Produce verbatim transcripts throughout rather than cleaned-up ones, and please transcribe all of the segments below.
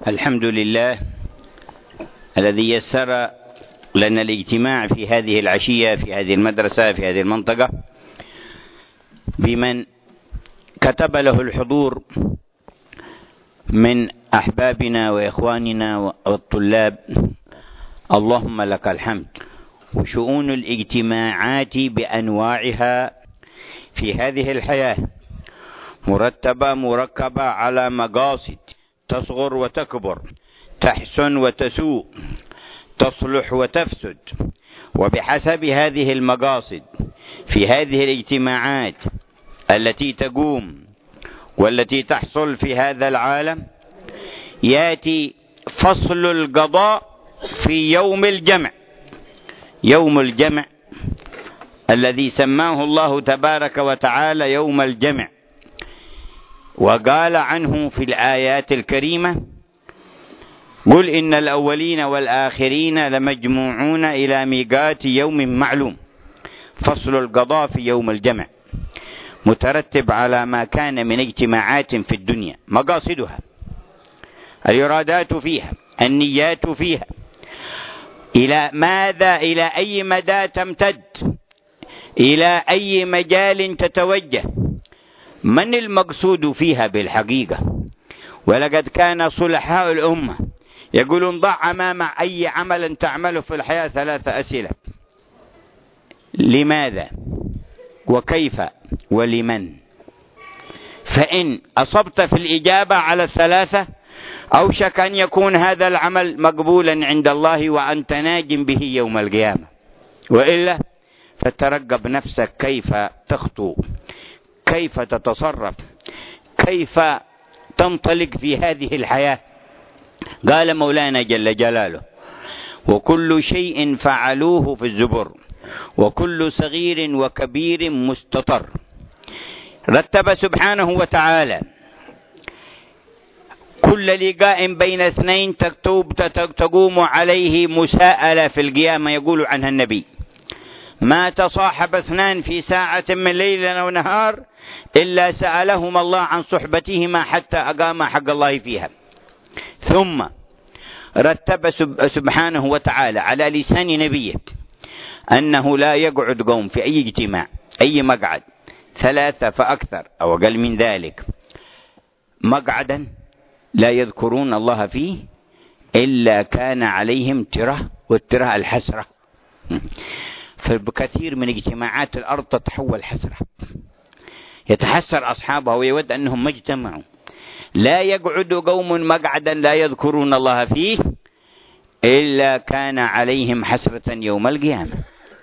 الحمد لله الذي يسر لنا الاجتماع في هذه العشية في هذه المدرسة في هذه المنطقة بمن كتب له الحضور من أحبابنا وإخواننا والطلاب. اللهم لك الحمد. وشؤون الاجتماعات بأنواعها في هذه الحياة مرتبة مركبة على مقاصد تصغر وتكبر، تحسن وتسوء، تصلح وتفسد، وبحسب هذه المقاصد في هذه الاجتماعات التي تقوم والتي تحصل في هذا العالم يأتي فصل القضاء في يوم الجمع، يوم الجمع الذي سماه الله تبارك وتعالى يوم الجمع، وقال عنه في الآيات الكريمة: قل إن الأولين والآخرين لمجموعون إلى ميقات يوم معلوم. فصل القضاء في يوم الجمع مترتب على ما كان من اجتماعات في الدنيا، مقاصدها، الإرادات فيها، النيات فيها، إلى ماذا، إلى أي مدى تمتد، إلى أي مجال تتوجه، من المقصود فيها بالحقيقة. ولقد كان صلحاء الأمة يقولون: ضع أمام أي عمل تعمله في الحياة ثلاثة أسئلة: لماذا، وكيف، ولمن. فإن أصبت في الإجابة على الثلاثة أوشك أن يكون هذا العمل مقبولا عند الله وأنت ناج به يوم القيامة، وإلا فترقب نفسك كيف تخطو، كيف تتصرف، كيف تنطلق في هذه الحياة. قال مولانا جل جلاله: وكل شيء فعلوه في الزبر وكل صغير وكبير مستطر. رتب سبحانه وتعالى كل لقاء بين اثنين تقوم عليه مساءلة في القيامة، يقول عنها النبي: ما تصاحب اثنان في ساعة من ليل أو نهار إلا سألهما الله عن صحبتهما حتى أقام حق الله فيها. ثم رتب سبحانه وتعالى على لسان نبيه أنه لا يقعد قوم في أي اجتماع، أي مقعد، ثلاثة فأكثر أو أقل من ذلك، مقعدا لا يذكرون الله فيه إلا كان عليهم تره، والتره الحسرة. فبكثير من اجتماعات الأرض تتحول حسرة، يتحسر أصحابها ويود أنهم ما اجتمعوا. لا يقعد قوم مقعدا لا يذكرون الله فيه إلا كان عليهم حسرة يوم القيامة.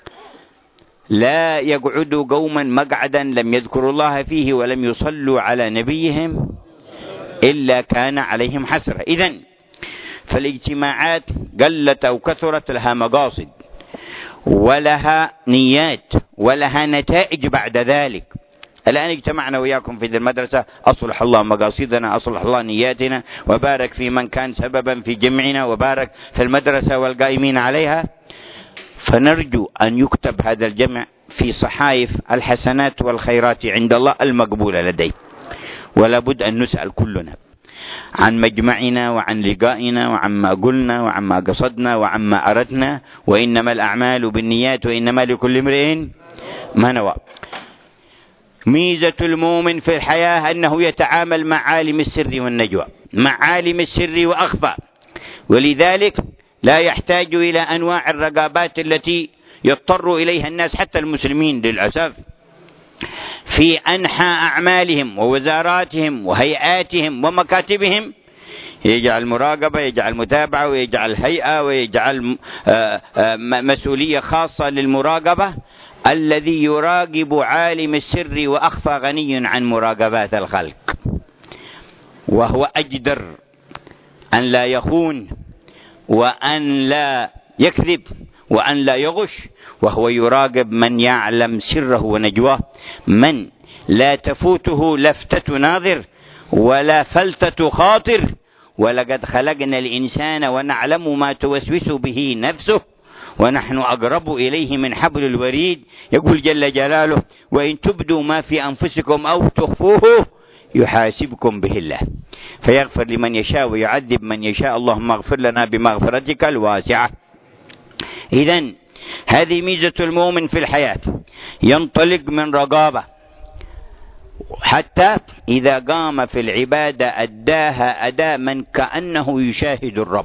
لا يقعد قوما مقعدا لم يذكروا الله فيه ولم يصلوا على نبيهم إلا كان عليهم حسرة. إذن فالاجتماعات قلت أو كثرت لها مقاصد ولها نيات ولها نتائج بعد ذلك. الآن اجتمعنا وياكم في المدرسة، أصلح الله مقاصدنا، أصلح الله نياتنا، وبارك في من كان سببا في جمعنا، وبارك في المدرسة والقائمين عليها. فنرجو أن يكتب هذا الجمع في صحائف الحسنات والخيرات عند الله المقبولة لديه. ولا بد أن نسأل كلنا عن مجمعنا وعن لقائنا وعما قلنا وعما قصدنا وعما أردنا، وإنما الأعمال بالنيات وإنما لكل امرئ ما نوى. ميزة المؤمن في الحياة أنه يتعامل مع عالم السر والنجوى، مع عالم السر وأخفى، ولذلك لا يحتاج إلى أنواع الرقابات التي يضطر إليها الناس حتى المسلمين للأسف في أنحى أعمالهم ووزاراتهم وهيئاتهم ومكاتبهم. يجعل مراقبة، يجعل متابعة، ويجعل هيئة، ويجعل مسؤولية خاصة للمراقبة. الذي يراقب عالم السر وأخفى غني عن مراقبات الخلق، وهو أجدر أن لا يخون وأن لا يكذب وأن لا يغش، وهو يراقب من يعلم سره ونجواه، من لا تفوته لفتة ناظر ولا فلتة خاطر. ولقد خلقنا الإنسان ونعلم ما توسوس به نفسه ونحن أقرب إليه من حبل الوريد. يقول جل جلاله: وإن تبدوا ما في أنفسكم أو تخفوه يحاسبكم به الله، فيغفر لمن يشاء ويعذب من يشاء. اللهم اغفر لنا بمغفرتك الواسعة. إذن هذه ميزة المؤمن في الحياة، ينطلق من رقابة حتى إذا قام في العبادة أداها أداء من كأنه يشاهد الرب.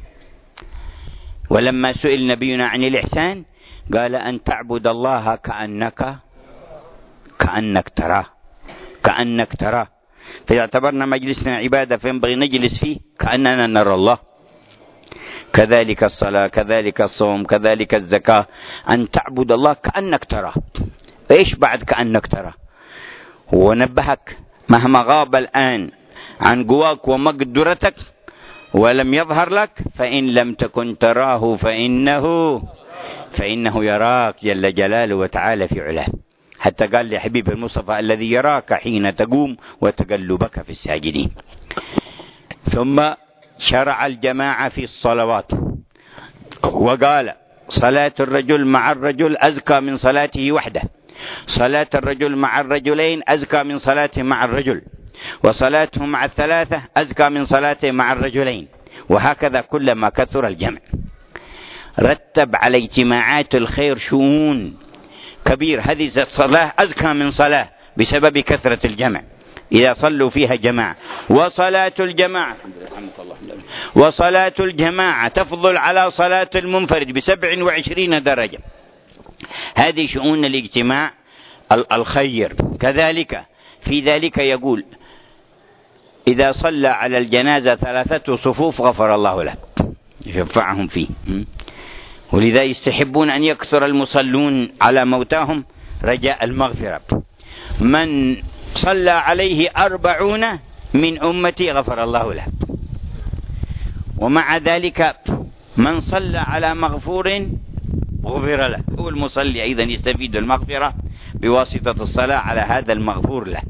ولما سئل نبينا عن الإحسان قال أن تعبد الله كأنك كأنك تراه كأنك تراه. فإذا اعتبرنا مجلسنا عبادة فينبغي نجلس فيه كأننا نرى الله. كذلك الصلاة، كذلك الصوم، كذلك الزكاة، أن تعبد الله كأنك تراه. إيش بعد كأنك تراه؟ ونبهك مهما غاب الآن عن قواك ومقدرتك ولم يظهر لك، فإن لم تكن تراه فإنه فإنه يراك جل جلاله وتعالى في علاه. حتى قال لحبيب المصطفى الذي يراك حين تقوم وتقلبك في الساجدين. ثم شرع الجماعة في الصلوات وقال صلاة الرجل مع الرجل أزكى من صلاته وحده، صلاة الرجل مع الرجلين أزكى من صلاته مع الرجل، وصلاته مع الثلاثة أزكى من صلاته مع الرجلين، وهكذا كلما كثر الجمع. رتب على اجتماعات الخير شؤون كبير، هذه الصلاة أزكى من صلاة بسبب كثرة الجمع إذا صلوا فيها جماعة. وصلاة الجماعة وصلاة الجماعة تفضل على صلاة المنفرد بسبع وعشرين درجة. هذه شؤون الاجتماع الخير. كذلك في ذلك يقول إذا صلى على الجنازة ثلاثة صفوف غفر الله له، يشفعهم فيه. ولذا يستحبون أن يكثر المصلون على موتاهم رجاء المغفرة. من صلى عليه أربعون من أمتي غفر الله له. ومع ذلك من صلى على مغفور غفر له. هو المصلي أيضا يستفيد المغفرة بواسطة الصلاة على هذا المغفور له.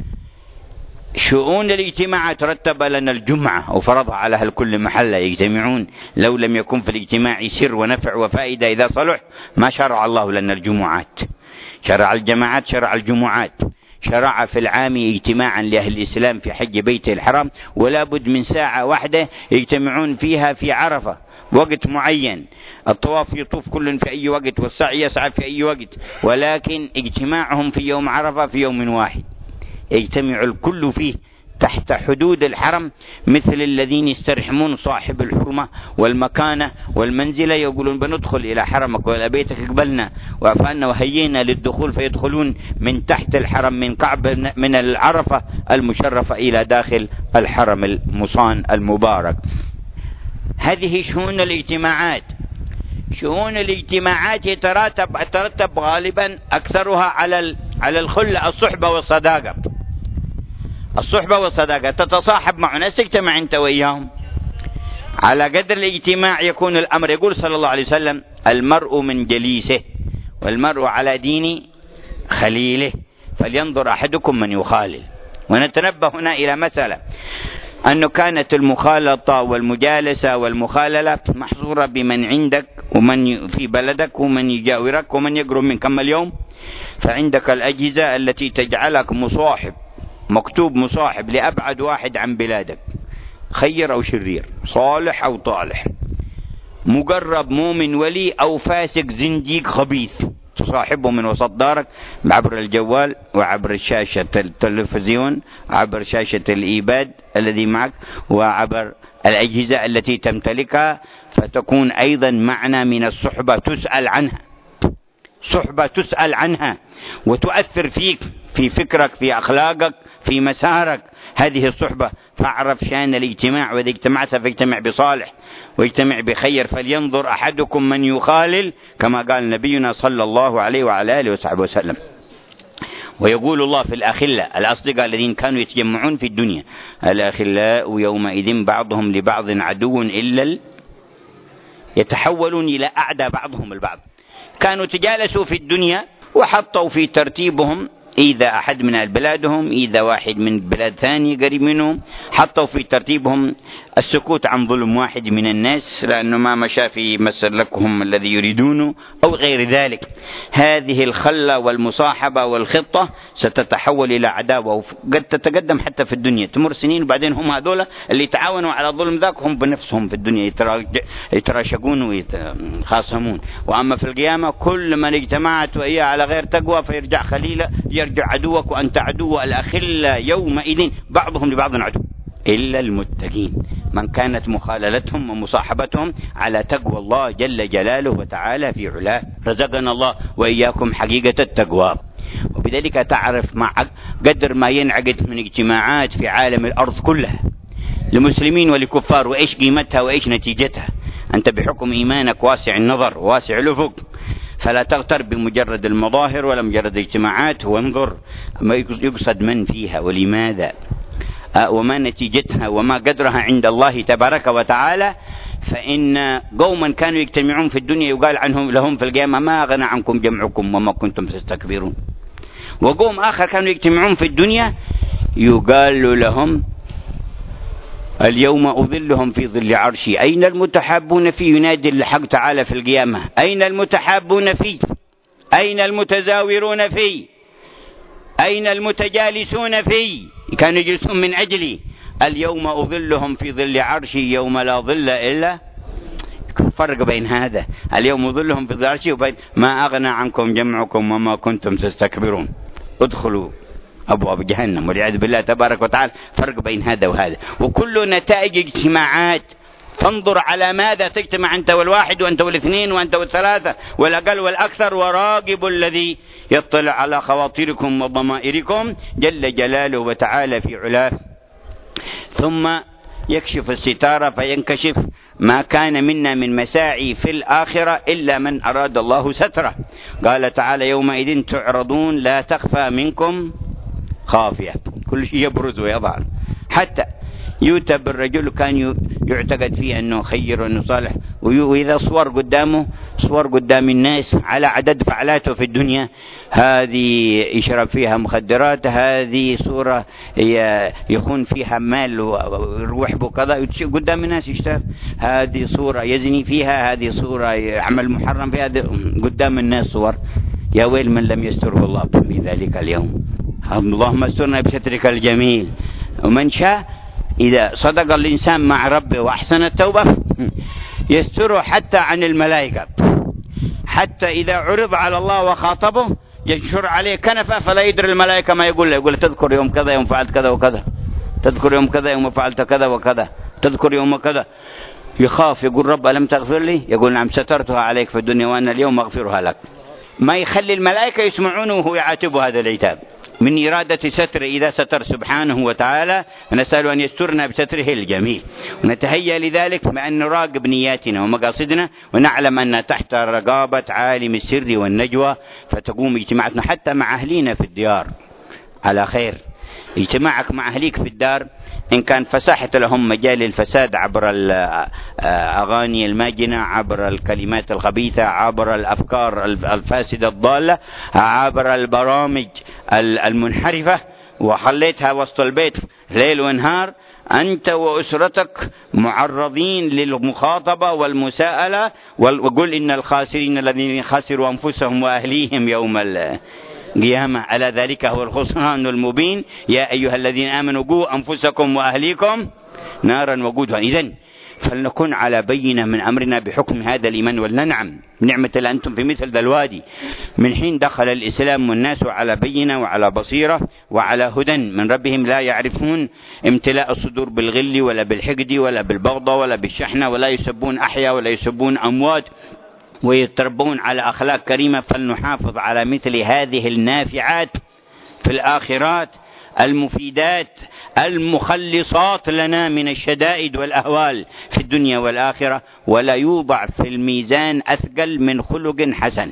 شؤون الاجتماع ترتب لنا الجمعة وفرضها على أهل كل محلة يجتمعون. لو لم يكن في الاجتماع سر ونفع وفائدة إذا صلح ما شرع الله لنا الجمعات. شرع الجماعات، شرع الجمعات. شرع في العام اجتماعا لأهل الإسلام في حج بيته الحرام، ولا بد من ساعة واحدة يجتمعون فيها في عرفة وقت معين. الطواف يطوف كل في أي وقت والسعي يسعى في أي وقت، ولكن اجتماعهم في يوم عرفة في يوم واحد يجتمع الكل فيه تحت حدود الحرم، مثل الذين يسترحمون صاحب الحرمة والمكانة والمنزلة يقولون بندخل إلى حرمك وإلى بيتك اقبلنا وعفانا وهينا للدخول، فيدخلون من تحت الحرم من كعب من العرفة المشرفة إلى داخل الحرم المصان المبارك. هذه شؤون الاجتماعات. شؤون الاجتماعات يترتب ترتب غالبا أكثرها على على الخلة، الصحبة والصداقة. الصحبة والصداقة تتصاحب مع ناس تجتمع أنت وإياهم على قدر الاجتماع يكون الأمر. يقول صلى الله عليه وسلم المرء من جليسه والمرء على دين خليله فلينظر أحدكم من يخالل. ونتنبه هنا إلى مسألة، أنه كانت المخالطة والمجالسة والمخاللة محصورة بمن عندك ومن في بلدك ومن يجاورك ومن يقرب منك. أما اليوم فعندك الأجهزة التي تجعلك مصاحب، مكتوب مصاحب لأبعد واحد عن بلادك، خير أو شرير، صالح أو طالح، مقرب مؤمن ولي أو فاسق زنديق خبيث، تصاحبه من وسط دارك عبر الجوال وعبر شاشة التلفزيون، عبر شاشة الإيباد الذي معك، وعبر الأجهزة التي تمتلكها. فتكون أيضا معنى من الصحبة تسأل عنها، صحبة تسأل عنها وتؤثر فيك في فكرك في أخلاقك في مسارك. هذه الصحبة. فاعرف شأن الاجتماع، وإذا اجتمعت فاجتمع بصالح واجتمع بخير. فلينظر أحدكم من يخالل كما قال نبينا صلى الله عليه وعلى آله وصحبه وسلم. ويقول الله في الأخلاء الأصدقاء الذين كانوا يتجمعون في الدنيا الأخلاء يومئذ بعضهم لبعض عدو إلا ال... يتحولون إلى أعداء بعضهم البعض. كانوا تجالسوا في الدنيا وحطوا في ترتيبهم إذا أحد من بلادهم إذا واحد من بلاد ثاني قريب منهم، حطوا في ترتيبهم السكوت عن ظلم واحد من الناس لأنه ما مشى في مسلكهم الذي يريدونه أو غير ذلك. هذه الخلة والمصاحبة والخطة ستتحول إلى عداوة، وقد تتقدم حتى في الدنيا، تمر سنين وبعدين هم هذول اللي تعاونوا على ظلم ذاك هم بنفسهم في الدنيا يتراشقون ويتخاصمون. وأما في القيامة كل من اجتمعت وإياه على غير تقوى فيرجع خليلا، يرجع عدوك وأنت عدو. الأخلاء يومئذ بعضهم لبعض عدو إلا المتقين، من كانت مخاللتهم ومصاحبتهم على تقوى الله جل جلاله وتعالى في علاه. رزقنا الله وإياكم حقيقة التقوى. وبذلك تعرف مع قدر ما ينعقد من اجتماعات في عالم الأرض كلها لمسلمين ولكفار وإيش قيمتها وإيش نتيجتها. أنت بحكم إيمانك واسع النظر واسع الأفق فلا تغتر بمجرد المظاهر ولا مجرد اجتماعات، وانظر ما يقصد من فيها ولماذا وما نتيجتها وما قدرها عند الله تبارك وتعالى. فإن قوما كانوا يجتمعون في الدنيا يقال عنهم لهم في القيامة ما أغنى عنكم جمعكم وما كنتم تستكبرون، وقوم آخر كانوا يجتمعون في الدنيا يقال لهم اليوم أظلهم في ظل عرشي. أين المتحابون فيه؟ ينادي الحق تعالى في القيامة أين المتحابون فيه؟ أين المتزاورون فيه؟ أين المتجالسون فيه؟ كانوا يجلسون من أجلي. اليوم أظلهم في ظل عرشي يوم لا ظل إلا. فرق بين هذا اليوم أظلهم في ظل عرشي وبين ما أغنى عنكم جمعكم وما كنتم تستكبرون. ادخلوا أبواب جهنم والعياذ بالله تبارك وتعالى. فرق بين هذا وهذا، وكل نتائج اجتماعات. فانظر على ماذا تجتمع أنت والواحد وأنت والاثنين وأنت والثلاثة والأقل والأكثر، وراقب الذي يطلع على خواطركم وضمائركم جل جلاله وتعالى في علاه. ثم يكشف الستارة فينكشف ما كان منا من مساعي في الآخرة إلا من أراد الله ستره. قال تعالى يومئذ تعرضون لا تخفى منكم خافية، كل شيء يبرز ويظهر. حتى يؤتى بالرجل كان يعتقد فيه أنه خير وأنه صالح، وإذا صور قدامه صور قدام الناس على عدد فعلاته في الدنيا، هذه يشرب فيها مخدرات، هذه صورة يخون فيها مال ويروح بكذا قدام الناس يشتاف، هذه صورة يزني فيها، هذه صورة يعمل محرم فيها قدام الناس صور. يا ويل من لم يستره الله في ذلك اليوم. اللهم استرنا بسترك الجميل. ومن شاء إذا صدق الإنسان مع ربه وأحسن التوبة يستره حتى عن الملائكة، حتى إذا عرض على الله وخاطبه ينشر عليه كنفة فلا يدري الملائكة ما يقول له. يقول تذكر يوم كذا يوم فعلت كذا وكذا، تذكر يوم كذا يوم فعلت كذا وكذا، تذكر يوم كذا. يخاف يقول رب ألم تغفر لي؟ يقول نعم سترتها عليك في الدنيا وأنا اليوم أغفرها لك. ما يخلي الملائكة يسمعونه وهو يعاتب هذا العتاب من إرادة ستر إذا ستر سبحانه وتعالى. ونسأل أن يسترنا بستره الجميل، ونتهيأ لذلك بأن نراقب نياتنا ومقاصدنا، ونعلم أن تحت رقابة عالم السر والنجوى فتقوم اجتماعاتنا حتى مع أهلينا في الديار على خير. اجتماعك مع أهليك في الدار إن كان فساحة لهم مجال الفساد عبر الأغاني الماجنة، عبر الكلمات الخبيثة، عبر الأفكار الفاسدة الضالة، عبر البرامج المنحرفة، وحليتها وسط البيت ليل ونهار، أنت وأسرتك معرضين للمخاطبة والمساءلة. وقل إن الخاسرين الذين خسروا أنفسهم وأهليهم يوم القيامة على ذلك هو الخسران المبين. يا أيها الذين آمنوا قوا أنفسكم وأهليكم نارا وقودها. إذن فلنكن على بينة من أمرنا بحكم هذا الإيمان ولننعم نعمة أنتم في مثل ذا الوادي من حين دخل الإسلام والناس على بينة وعلى بصيرة وعلى هدى من ربهم، لا يعرفون امتلاء الصدور بالغل ولا بالحقد ولا بالبغضة ولا بالشحنة، ولا يسبون أحياء ولا يسبون أموات، ويتربون على أخلاق كريمة. فلنحافظ على مثل هذه النافعات في الآخرات المفيدات المخلصات لنا من الشدائد والأهوال في الدنيا والآخرة، ولا يوضع في الميزان أثقل من خلق حسن.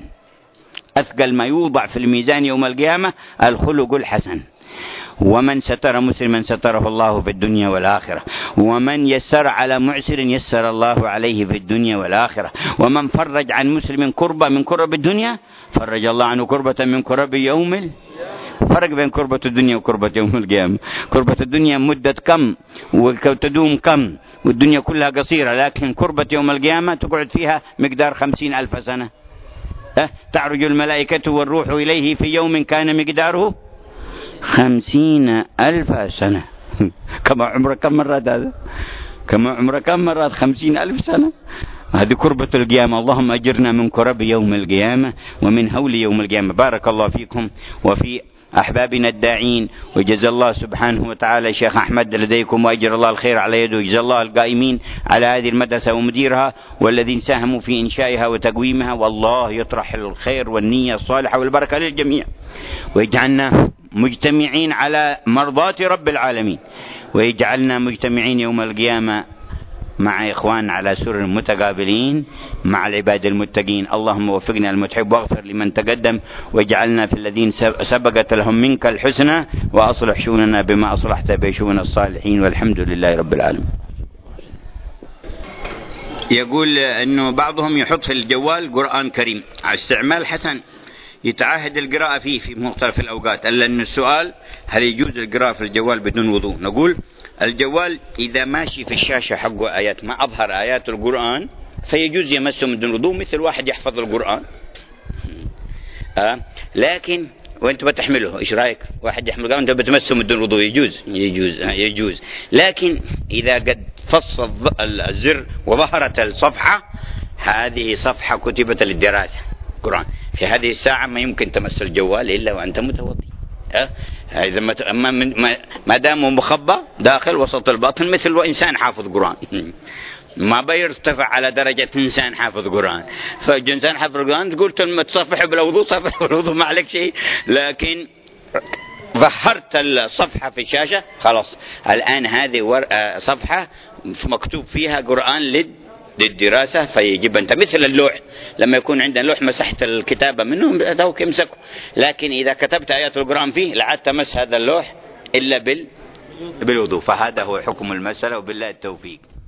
أثقل ما يوضع في الميزان يوم القيامة الخلق الحسن. ومن ستر مسلما ستره الله في الدنيا والآخرة، ومن يسر على معسر يسر الله عليه في الدنيا والآخرة، ومن فرج عن مسلم كربة من كرب الدنيا فرج الله عنه كربة من كرب يوم. فرق بين كربة الدنيا وكربة يوم القيامة. كربة الدنيا مدة كم وتدوم كم، والدنيا كلها قصيرة، لكن كربة يوم القيامة تقعد فيها مقدار خمسين ألف سنة. أه؟ تعرج الملائكة والروح إليه في يوم كان مقداره خمسين ألف سنة. كما عمره كم مرات هذا؟ كما عمره كم مرات؟ خمسين ألف سنة. هذه كربة القيامة. اللهم أجرنا من كرب يوم القيامة ومن هول يوم القيامة. بارك الله فيكم وفي أحبابنا الداعين، وجزا الله سبحانه وتعالى شيخ أحمد لديكم، وأجر الله الخير على يده، وجزا الله القائمين على هذه المدرسة ومديرها والذين ساهموا في إنشائها وتقويمها، والله يطرح الخير والنية الصالحة والبركة للجميع، ويجعلنا مجتمعين على مرضاة رب العالمين، ويجعلنا مجتمعين يوم القيامة مع إخوان على سرر متقابلين مع العباد المتقين. اللهم وفقنا المتحب واغفر لمن تقدم، واجعلنا في الذين سبقت لهم منك الحسنى، وأصلح شؤوننا بما أصلحت بشؤون الصالحين، والحمد لله رب العالمين. يقول أنه بعضهم يحط في الجوال قرآن كريم على استعمال حسن، يتعاهد القراءة فيه في مختلف الأوقات. ألا أن السؤال هل يجوز القراءة في الجوال بدون وضوء؟ نقول الجوال إذا ماشي في الشاشة حقه آيات ما أظهر آيات القرآن فيجوز يمسه من دون وضوء، مثل واحد يحفظ القرآن. آه. لكن وانت بتحمله، ايش رايك؟ واحد يحمل القرآن وانت بتمسه من دون وضوء، يجوز يجوز آه يجوز. لكن إذا قد فص الزر وظهرت الصفحة، هذه صفحة كتبت للدراسة قرآن، في هذه الساعة ما يمكن تمس الجوال إلا وأنت متوضي. أه؟ إذا ما ما دامه مخبى داخل وسط الباطن مثل إنسان حافظ قرآن. ما بيرتفع على درجة إنسان حافظ قرآن. فإنسان حافظ قرآن تقول تصفح بالوضوء، صفح بالوضوء ما عليك شيء، لكن ظهرت الصفحة في الشاشة خلاص. الآن هذه صفحة مكتوب فيها قرآن لد للدراسة، فيجب أنت مثل اللوح، لما يكون عندنا لوح مسحت الكتابة منه توك امسكه، لكن إذا كتبت آيات القرآن فيه لا عاد تمس هذا اللوح إلا بالوضوء. فهذا هو حكم المسألة، وبالله التوفيق.